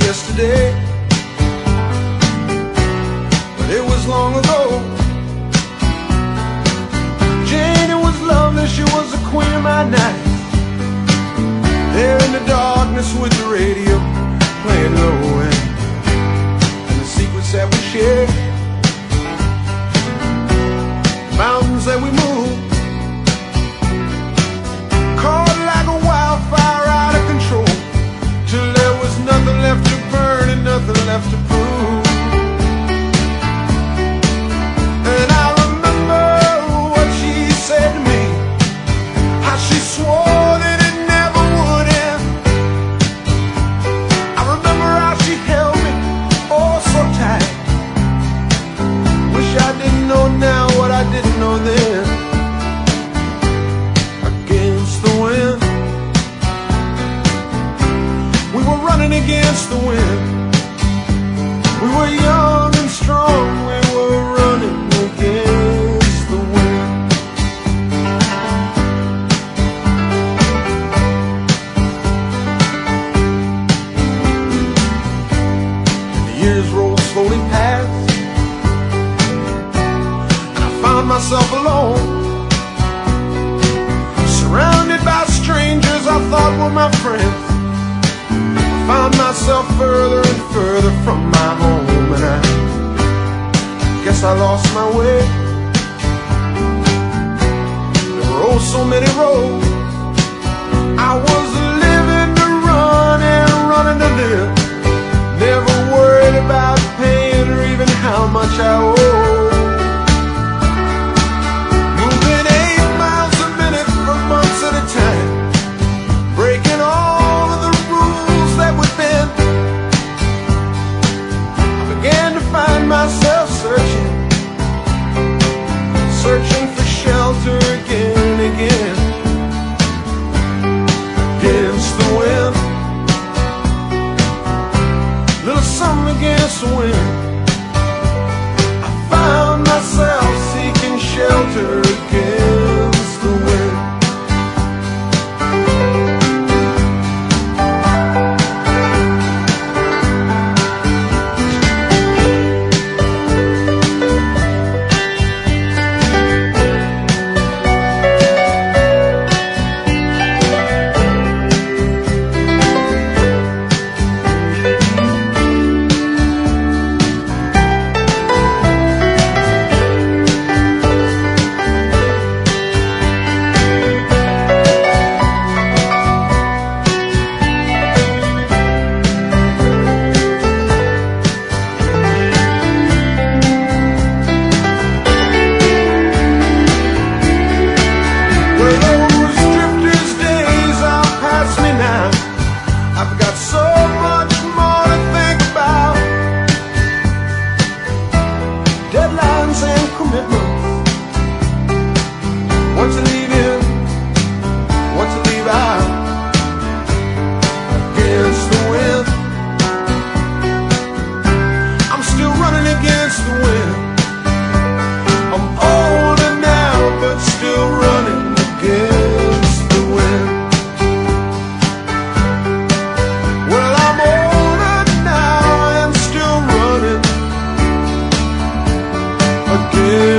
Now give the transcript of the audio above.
yesterday, but it was long ago. Jane, it was lovely, she was the queen of my night. There in the darkness with the radio playing low, and the secrets that we shared, mountains that we moved, caught like a wildfire out of control, till there was nothing left to burn and nothing left to prove. And I remember what she said to me, how she swore that it never would end. I remember how she held me oh so tight. Wish I didn't know now what I didn't know then. Against the wind, we were running against the wind. We were young and strong, we were running against the wind. And the years rolled slowly past, and I found myself alone, surrounded by strangers I thought were my friends. Found myself further and further from my home, and I guess I lost my way. There were oh so many roads. I was living to run and running to live, never worried about paying or even how much I owed. Moving 8 miles a minute for months at a time, breaking all of the rules that would bend. I began to find myself searching for shelter again and again. Against the wind, little something against the wind. I found myself seeking shelter against the wind. Yeah.